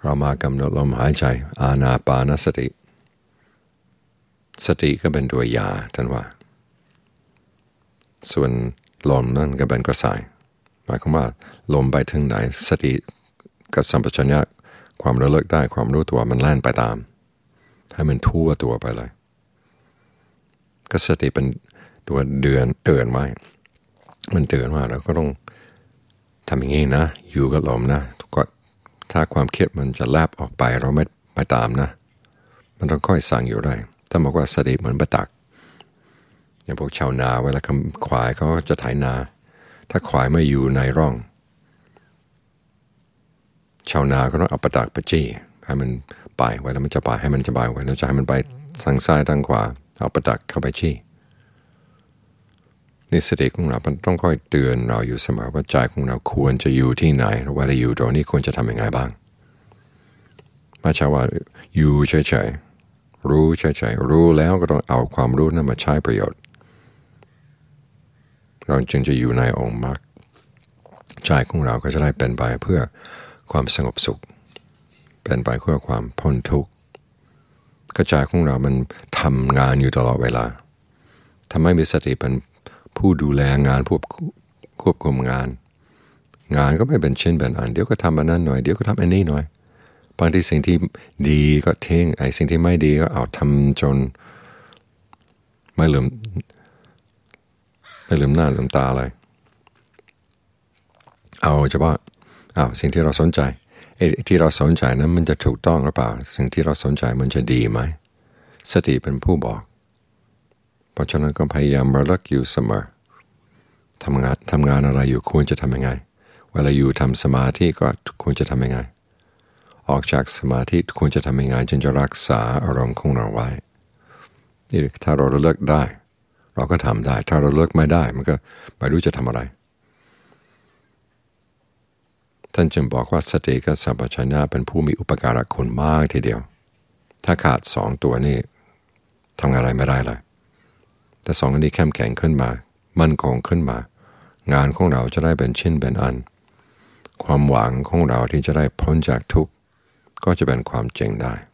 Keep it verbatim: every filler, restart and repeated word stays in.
เรามากำหนดลมหายใจอานาปานสติสติก็เป็นตัวยาท่านว่าส่วนลมนั่นก็เป็นกระแสหมายความว่าลมไปถึงไหนสติกับสัมปชัญญะความระลึกได้ความรู้ตัวมันแล่นไปตามให้มันทั่วตัวไปเลยก็สติเป็นตัวเดือนเตือนไว้มันเตือนว่าเราก็ต้องทำอย่างนี้นะอยู่กับลมนะก็ถ้าความคิดมันจะแลบออกไปเราไม่ไปตามนะมันต้องค่อยสั่งอยู่ได้ถ้าบอกว่าสติเหมือนประตักอย่างพวกชาวนาเวลาควายเขาจะไถนาถ้าควายไม่อยู่ในร่องชาวนาก็ต้องเอาประตักไปจี้ให้มันไปไว้แล้วมันจะไปให้มันจะไปไว้แล้วจะให้มันไปทางซ้ายทางขวาเอาประตักเข้าไปจี้นี่สติของเรามันต้องค่อยเตือนเราอยู่เสมอว่าใจของเราควรจะอยู่ที่ไหนเวลาอยู่ตรงนี้ควรจะทำยังไงบ้างไม่ใช่ว่าอยู่เฉยๆรู้เฉยๆรู้แล้วก็ต้องเอาความรู้นั้นมาใช้ประโยชน์เราจึงจะอยู่ในองค์มรรคใจของเราก็จะได้เป็นไปเพื่อความสงบสุขเป็นไปเพื่อความพ้นทุกข์กระจายของเรามันทำงานอยู่ตลอดเวลาทำให้มีสติเป็นผู้ดูแลงานควบควบคุมงานงานก็ไม่เป็นเช่นเป็นอันเดี๋ยวก็ทำอันนั้นหน่อยเดี๋ยวก็ทำอันนี้หน่อยบางทีสิ่งที่ดีก็ทิ้งไอ้สิ่งที่ไม่ดีก็เอาทำจนไม่ลืมไม่ลืมหน้าลืมตาเลยเอาเฉพาะเอาสิ่งที่เราสนใจไอ้ที่เราสนใจนั้นมันจะถูกต้องหรือเปล่าสิ่งที่เราสนใจมันจะดีไหมสติเป็นผู้บอกเพราะฉะนั้นก็พยายามระลึกอยู่เสมอทำงานทำงานอะไรอยู่ควรจะทำยังไงเวลาอยู่ทำสมาธิก็ควรจะทำยังไงออกจากสมาธิควรจะทำยังไงจึงจะรักษาอารมณ์ของเราไว้นี่ถ้าเราระลึกได้เราก็ทำได้ถ้าเราระลึกไม่ได้มันก็ไม่รู้จะทำอะไรท่านจึงบอกว่าสติกับสัมปชัญญะเป็นผู้มีอุปการะคุณมากทีเดียวถ้าขาดสองตัวนี้ทำอะไรไม่ได้เลยแต่สองอันนี้เข้มแข็งขึ้นมามั่นคงขึ้นมางานของเราจะได้เป็นชิ้นเป็นอันความหวังของเราที่จะได้พ้นจากทุกข์ก็จะเป็นความจริงได้